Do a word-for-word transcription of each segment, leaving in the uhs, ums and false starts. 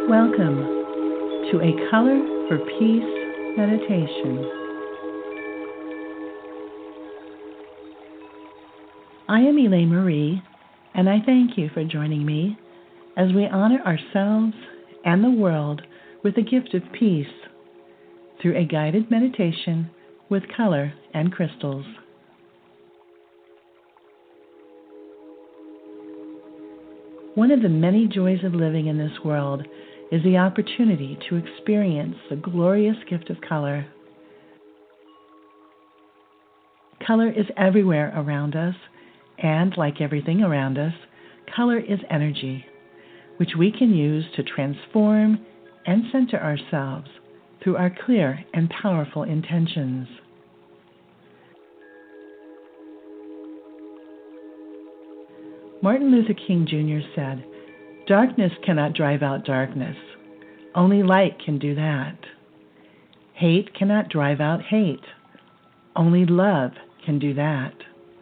Welcome to a Color for Peace meditation. I am Elaine Marie, and I thank you for joining me as we honor ourselves and the world with the gift of peace through a guided meditation with color and crystals. One of the many joys of living in this world is the opportunity to experience the glorious gift of color. Color is everywhere around us, and like everything around us, color is energy, which we can use to transform and center ourselves through our clear and powerful intentions. Martin Luther King Junior said, "Darkness cannot drive out darkness. Only light can do that. Hate cannot drive out hate. Only love can do that."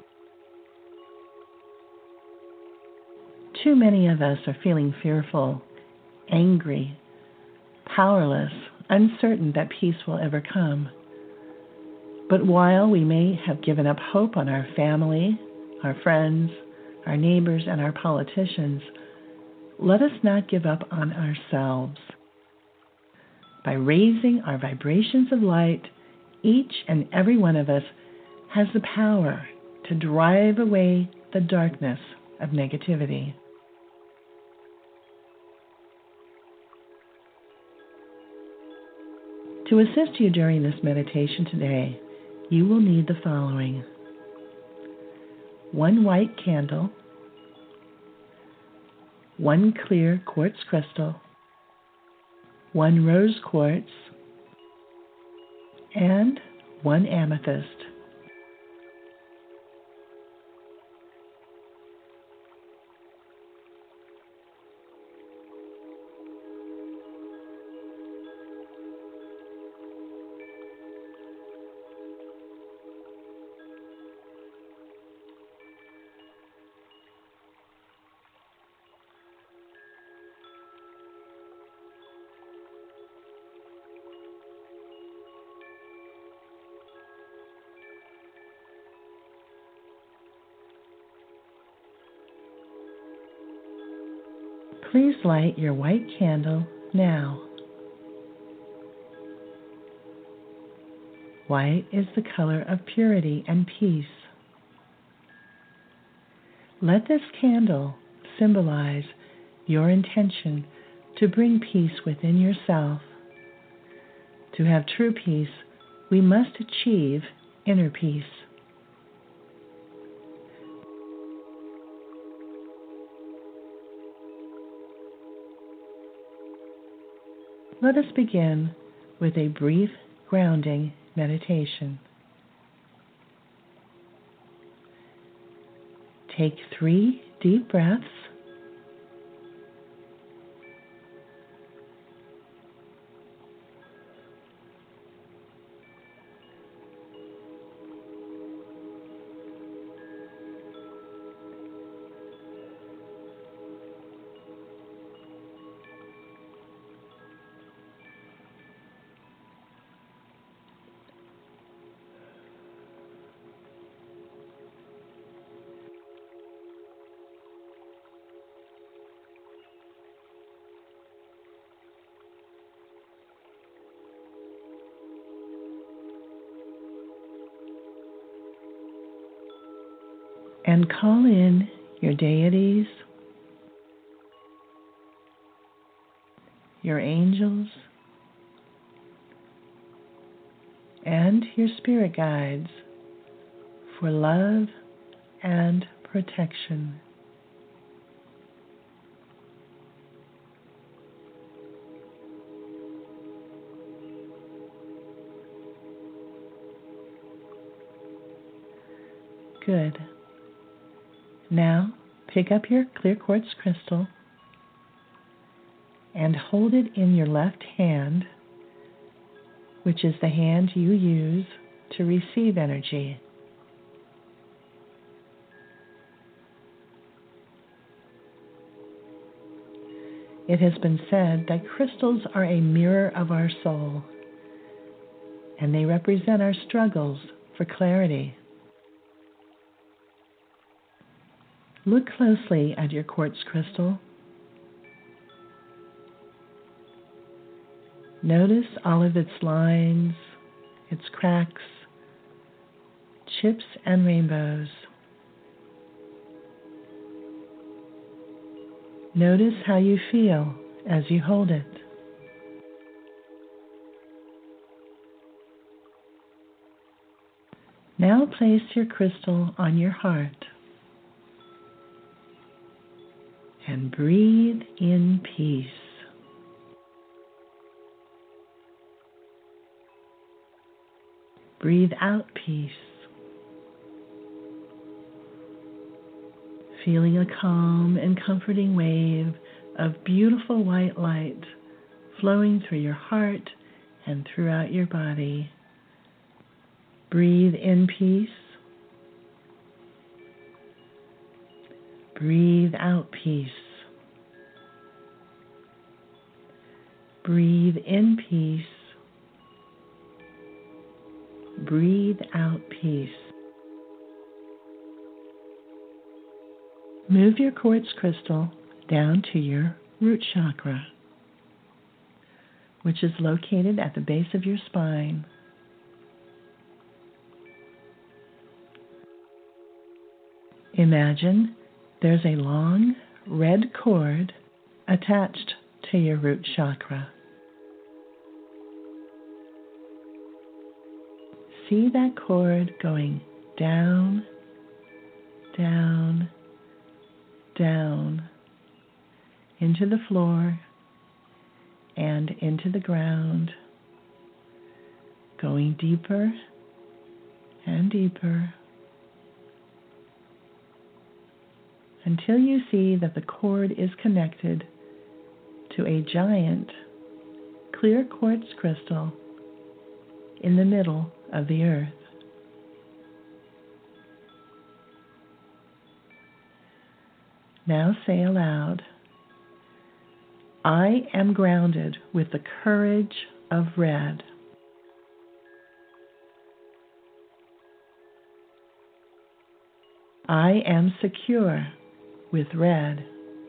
Too many of us are feeling fearful, angry, powerless, uncertain that peace will ever come. But while we may have given up hope on our family, our friends, our neighbors, and our politicians, let us not give up on ourselves. By raising our vibrations of light, each and every one of us has the power to drive away the darkness of negativity. To assist you during this meditation today, you will need the following: one white candle, one clear quartz crystal, one rose quartz, and one amethyst. Please light your white candle now. White is the color of purity and peace. Let this candle symbolize your intention to bring peace within yourself. To have true peace, we must achieve inner peace. Let us begin with a brief grounding meditation. Take three deep breaths. And call in your deities, your angels, and your spirit guides for love and protection. Good. Now, pick up your clear quartz crystal and hold it in your left hand, which is the hand you use to receive energy. It has been said that crystals are a mirror of our soul, and they represent our struggles for clarity. Look closely at your quartz crystal. Notice all of its lines, its cracks, chips, and rainbows. Notice how you feel as you hold it. Now place your crystal on your heart and breathe in peace. Breathe out peace. Feeling a calm and comforting wave of beautiful white light flowing through your heart and throughout your body. Breathe in peace. Breathe out peace. Breathe in peace. Breathe out peace. Move your quartz crystal down to your root chakra, which is located at the base of your spine. Imagine there's a long red cord attached to your root chakra. See that cord going down, down, down into the floor and into the ground, going deeper and deeper until you see that the cord is connected to a giant clear quartz crystal in the middle of the earth. Now say aloud, I am grounded with the courage of red. I am secure with red.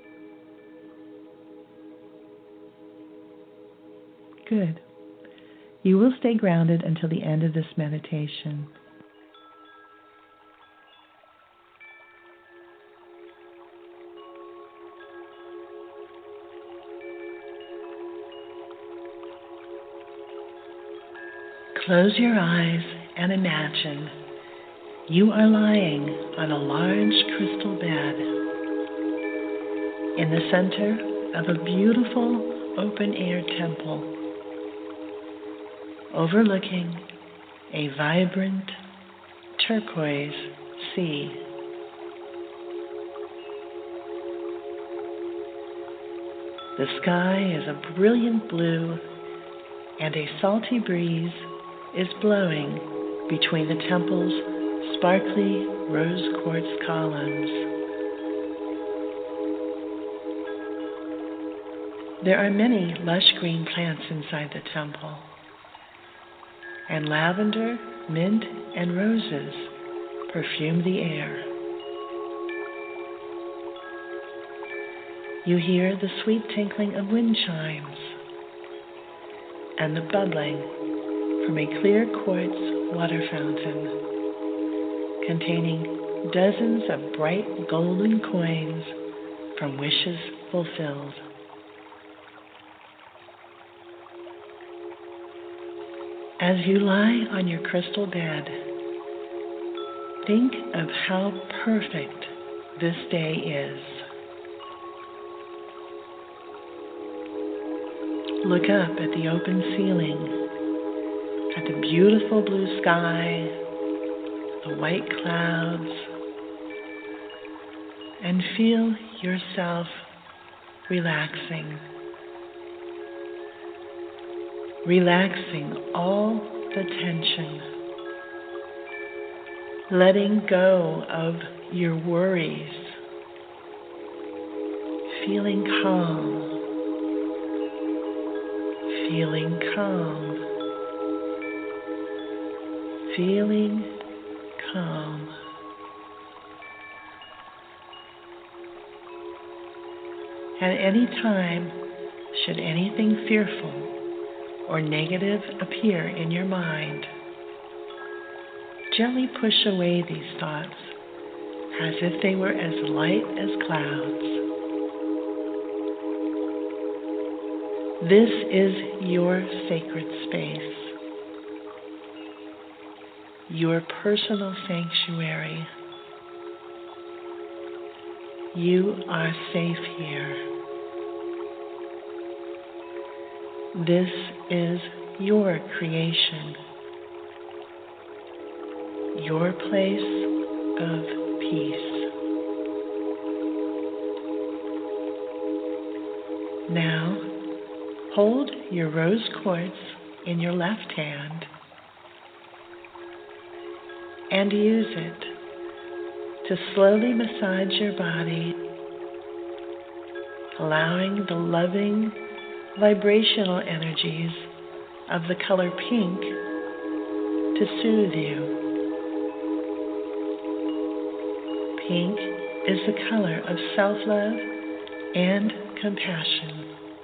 Good. You will stay grounded until the end of this meditation. Close your eyes and imagine you are lying on a large crystal bed in the center of a beautiful open-air temple overlooking a vibrant turquoise sea. The sky is a brilliant blue and a salty breeze is blowing between the temple's sparkly rose quartz columns. There are many lush green plants inside the temple, and lavender, mint, and roses perfume the air. You hear the sweet tinkling of wind chimes and the bubbling from a clear quartz water fountain containing dozens of bright golden coins from wishes fulfilled. As you lie on your crystal bed, think of how perfect this day is. Look up at the open ceiling, at the beautiful blue sky, the white clouds, and feel yourself relaxing. Relaxing all the tension, letting go of your worries, feeling calm feeling calm, feeling calm. At any time, should anything fearful or negative appear in your mind, gently push away these thoughts as if they were as light as clouds. This is your sacred space, your personal sanctuary. You are safe here. This is your creation, your place of peace. Now, hold your rose quartz in your left hand and use it to slowly massage your body, allowing the loving vibrational energies of the color pink to soothe you. Pink is the color of self-love and compassion.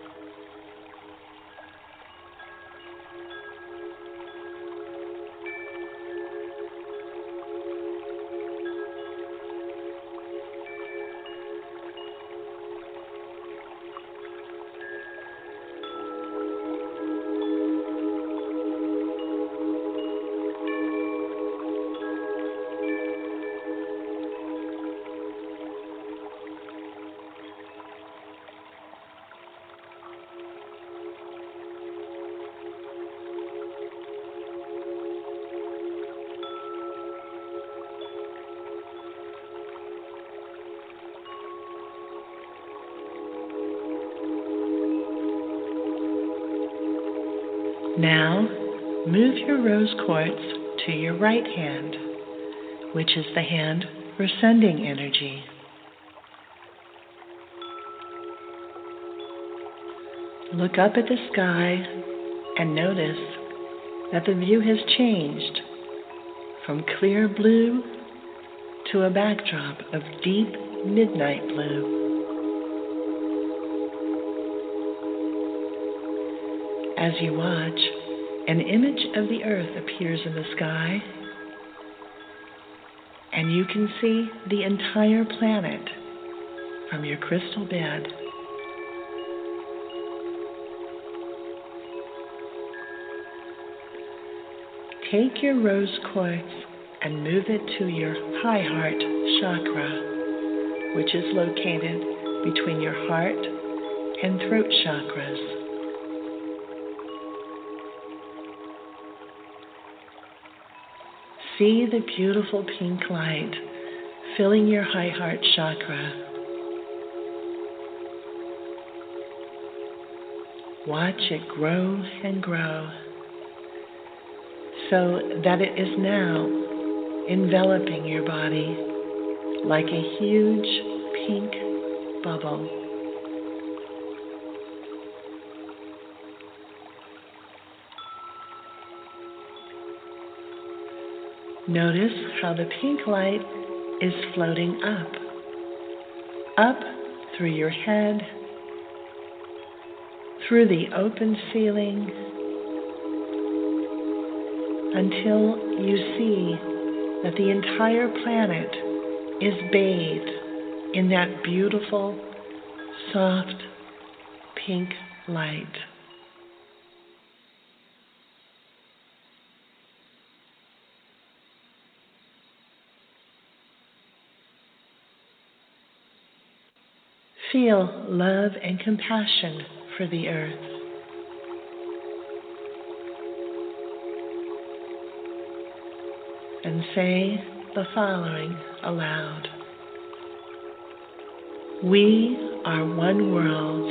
Now, move your rose quartz to your right hand, which is the hand for sending energy. Look up at the sky and notice that the view has changed from clear blue to a backdrop of deep midnight blue. As you watch, an image of the earth appears in the sky, and you can see the entire planet from your crystal bed. Take your rose quartz and move it to your high heart chakra, which is located between your heart and throat chakras. See the beautiful pink light filling your high heart chakra. Watch it grow and grow so that it is now enveloping your body like a huge pink bubble. Notice how the pink light is floating up, up through your head, through the open ceiling, until you see that the entire planet is bathed in that beautiful, soft, pink light. Feel love and compassion for the earth. And say the following aloud. We are one world.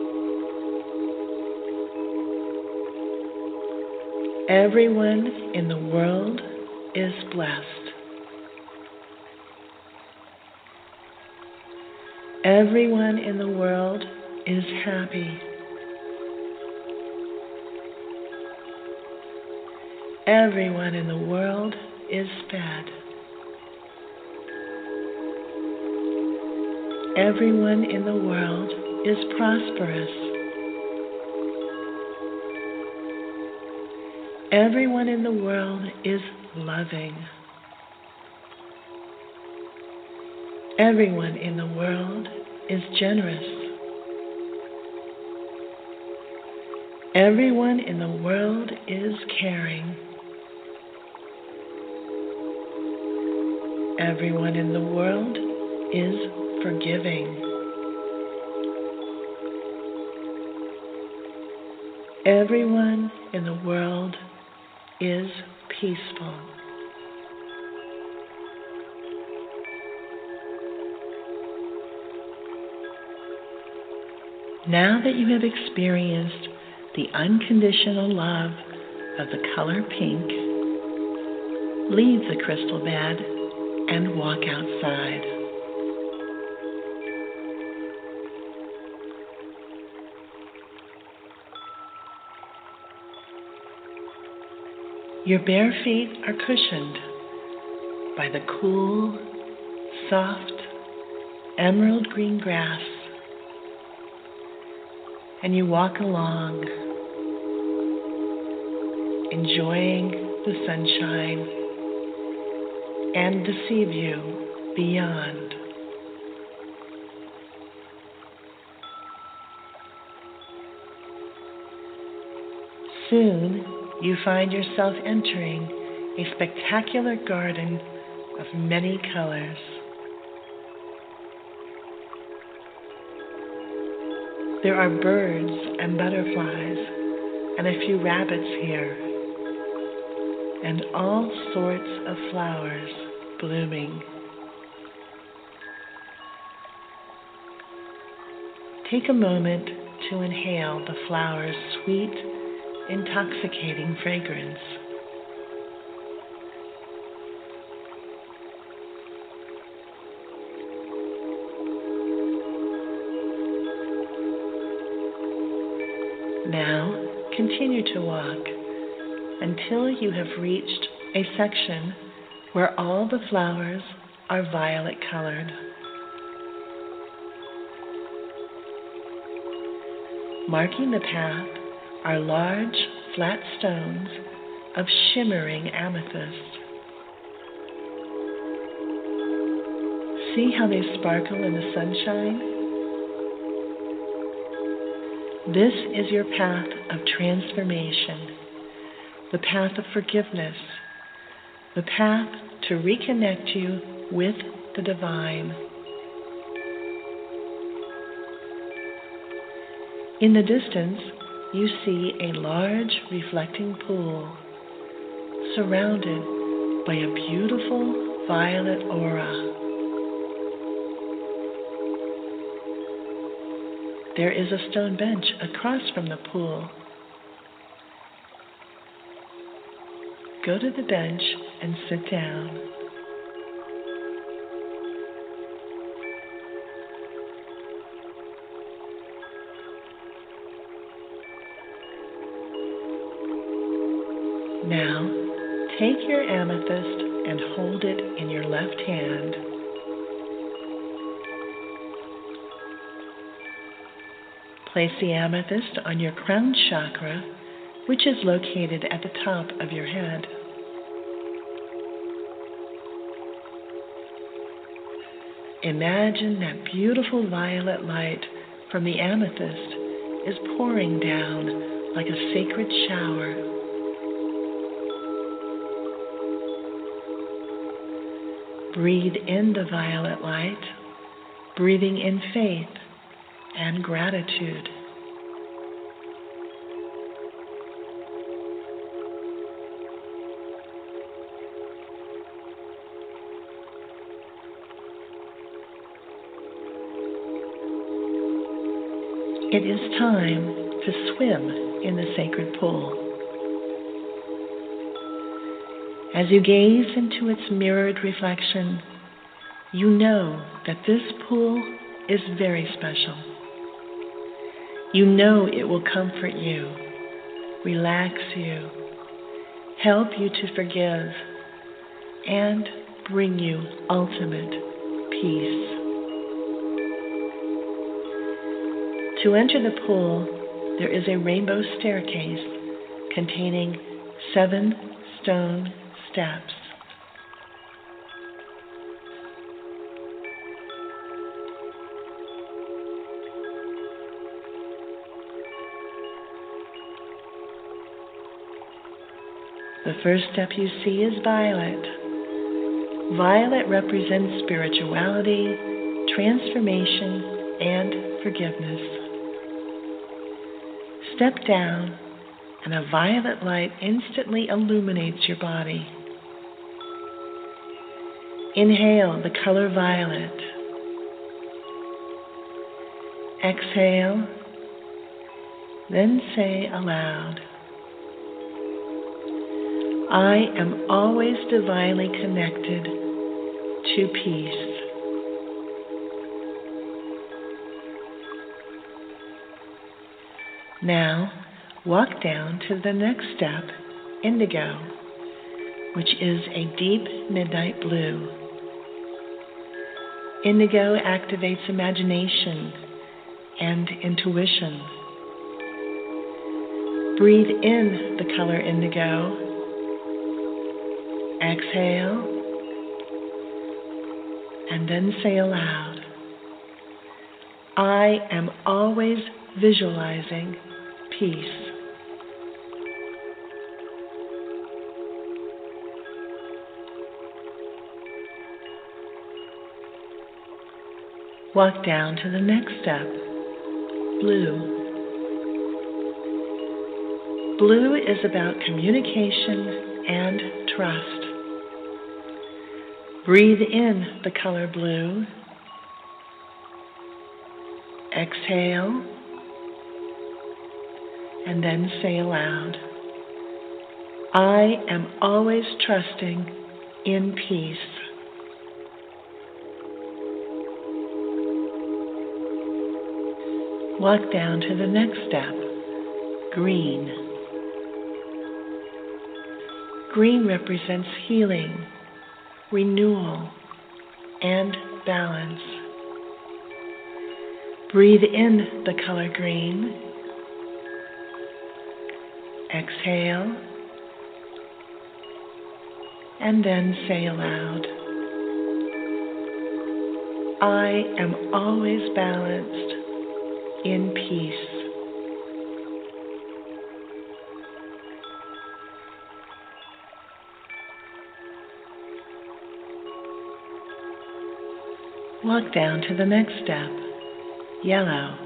Everyone in the world is blessed. Everyone in the world is happy. Everyone in the world is fed. Everyone in the world is prosperous. Everyone in the world is loving. Everyone in the world is generous. Everyone in the world is caring. Everyone in the world is forgiving. Everyone in the world is peaceful. Now that you have experienced the unconditional love of the color pink, leave the crystal bed and walk outside. Your bare feet are cushioned by the cool, soft, emerald green grass, and you walk along, enjoying the sunshine and the sea view beyond. Soon, you find yourself entering a spectacular garden of many colors. There are birds and butterflies and a few rabbits here, and all sorts of flowers blooming. Take a moment to inhale the flowers' sweet, intoxicating fragrance. Now, continue to walk until you have reached a section where all the flowers are violet colored. Marking the path are large, flat stones of shimmering amethyst. See how they sparkle in the sunshine? This is your path of transformation, the path of forgiveness, the path to reconnect you with the divine. In the distance, you see a large reflecting pool surrounded by a beautiful violet aura. There is a stone bench across from the pool. Go to the bench and sit down. Now, take your amethyst and hold it in your left hand. Place the amethyst on your crown chakra, which is located at the top of your head. Imagine that beautiful violet light from the amethyst is pouring down like a sacred shower. Breathe in the violet light, breathing in faith and gratitude. It is time to swim in the sacred pool. As you gaze into its mirrored reflection, you know that this pool is very special. You know it will comfort you, relax you, help you to forgive, and bring you ultimate peace. To enter the pool, there is a rainbow staircase containing seven stone steps. The first step you see is violet. Violet represents spirituality, transformation, and forgiveness. Step down, and a violet light instantly illuminates your body. Inhale the color violet. Exhale, then say aloud, I am always divinely connected to peace. Now, walk down to the next step, indigo, which is a deep midnight blue. Indigo activates imagination and intuition. Breathe in the color indigo. Exhale, and then say aloud, I am always visualizing peace. Walk down to the next step, blue. Blue is about communication and trust. Breathe in the color blue. Exhale, and then say aloud, I am always trusting in peace. Walk down to the next step, green. Green represents healing, renewal, and balance. Breathe in the color green. Exhale, and then say aloud, I am always balanced in peace. Walk down to the next step, yellow.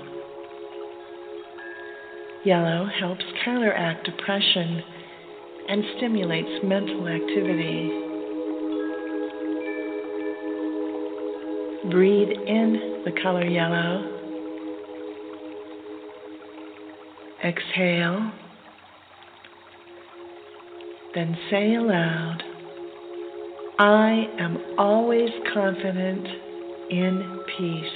Yellow helps counteract depression and stimulates mental activity. Breathe in the color yellow. Exhale, then say aloud, I am always confident in peace.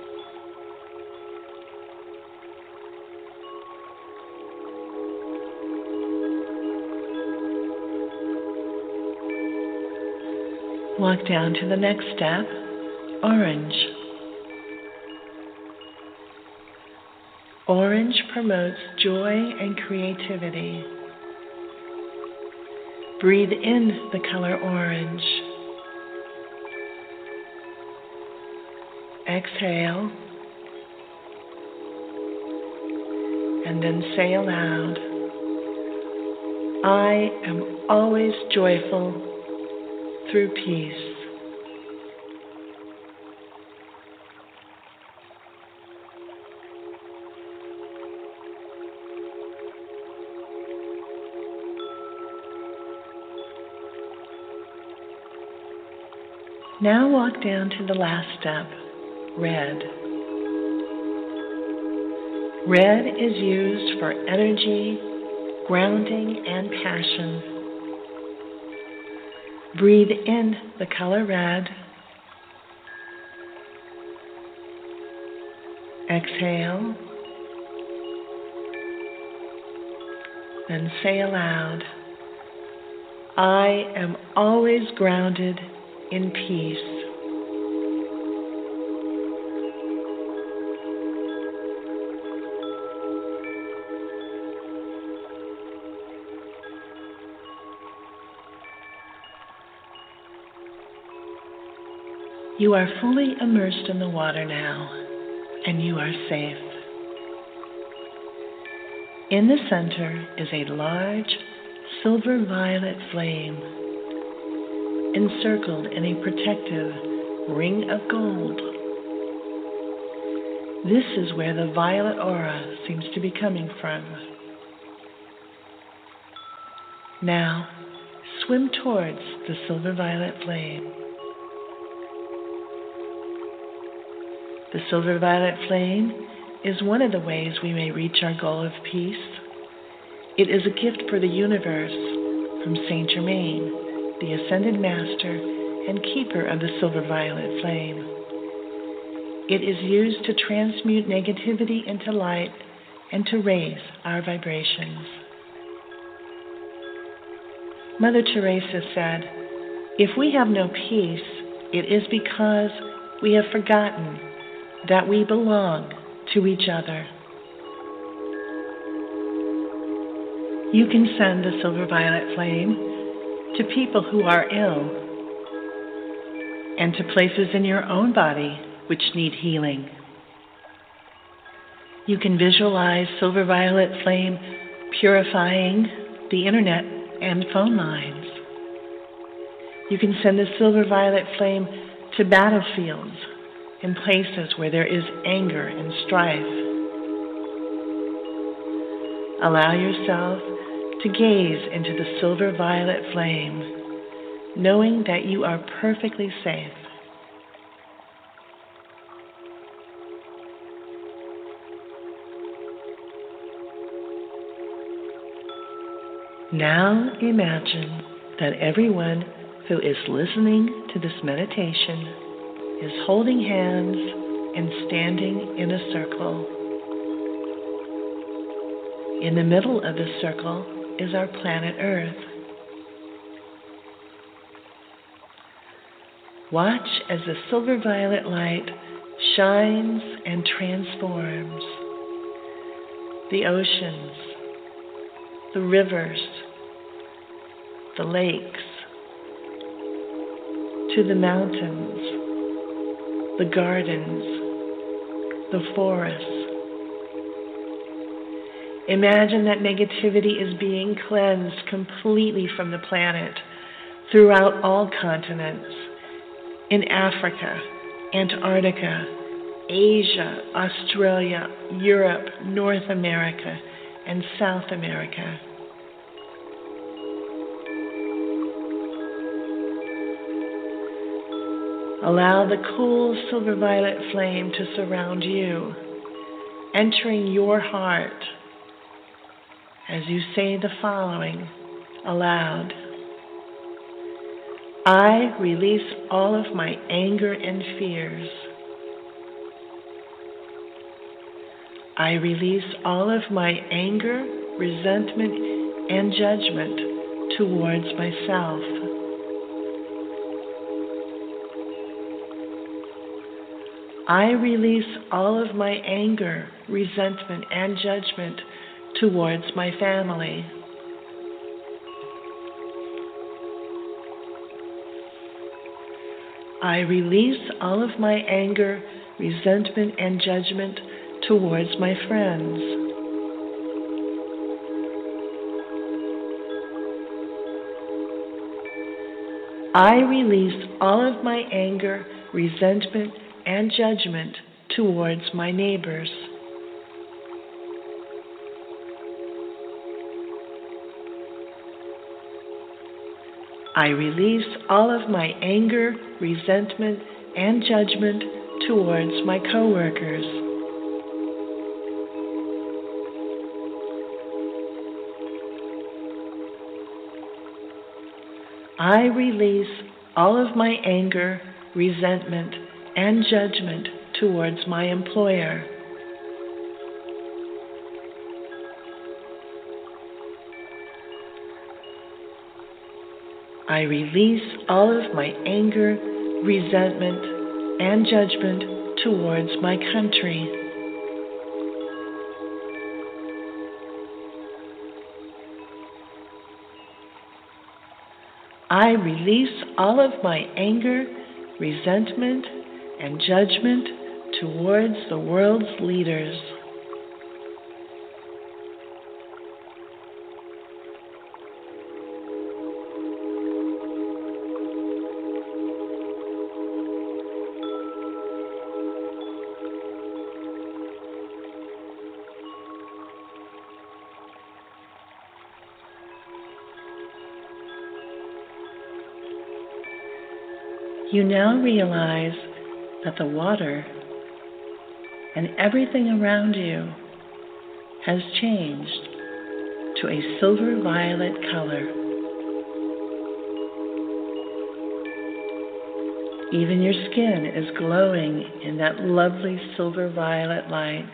Walk down to the next step, orange. Orange promotes joy and creativity. Breathe in the color orange. Exhale, and then say aloud, I am always joyful through peace. Now walk down to the last step, red. Red is used for energy, grounding, and passion. Breathe in the color red. Exhale, then say aloud, I am always grounded in peace. You are fully immersed in the water now, and you are safe. In the center is a large silver violet flame, encircled in a protective ring of gold. This is where the violet aura seems to be coming from. Now, swim towards the silver violet flame. The silver violet flame is one of the ways we may reach our goal of peace. It is a gift for the universe from Saint Germain, the Ascended Master and Keeper of the silver violet flame. It is used to transmute negativity into light and to raise our vibrations. Mother Teresa said, "If we have no peace, it is because we have forgotten that we belong to each other." You can send the silver violet flame to people who are ill and to places in your own body which need healing. You can visualize silver violet flame purifying the internet and phone lines. You can send the silver violet flame to battlefields in places where there is anger and strife. Allow yourself to gaze into the silver violet flame, knowing that you are perfectly safe. Now imagine that everyone who is listening to this meditation is holding hands and standing in a circle. In the middle of the circle is our planet Earth. Watch as the silver violet light shines and transforms the oceans, the rivers, the lakes, to the mountains, the gardens, the forests. Imagine that negativity is being cleansed completely from the planet throughout all continents, in Africa, Antarctica, Asia, Australia, Europe, North America, and South America. Allow the cool silver violet flame to surround you, entering your heart as you say the following aloud. I release all of my anger and fears. I release all of my anger, resentment, and judgment towards myself. I release all of my anger, resentment, and judgment towards my family. I release all of my anger, resentment, and judgment towards my friends. I release all of my anger, resentment, and judgment towards my neighbors. I release all of my anger, resentment, and judgment towards my coworkers. I release all of my anger, resentment, and judgment towards my employer. I release all of my anger, resentment, and judgment towards my country. I release all of my anger, resentment, and judgment towards the world's leaders. You now realize that the water and everything around you has changed to a silver violet color. Even your skin is glowing in that lovely silver violet light.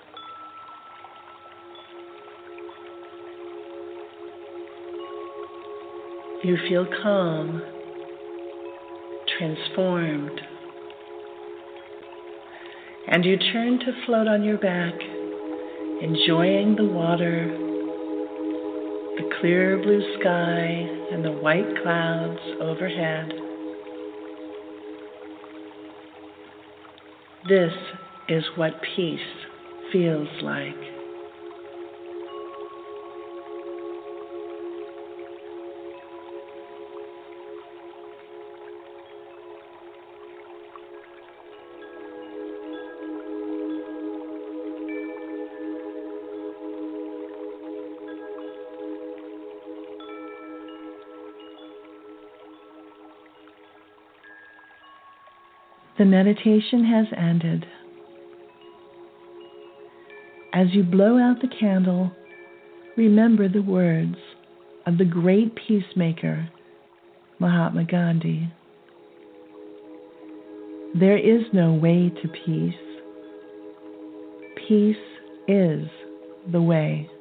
You feel calm, transformed, and you turn to float on your back, enjoying the water, the clear blue sky, and the white clouds overhead. This is what peace feels like. The meditation has ended. As you blow out the candle, remember the words of the great peacemaker, Mahatma Gandhi. There is no way to peace. Peace is the way.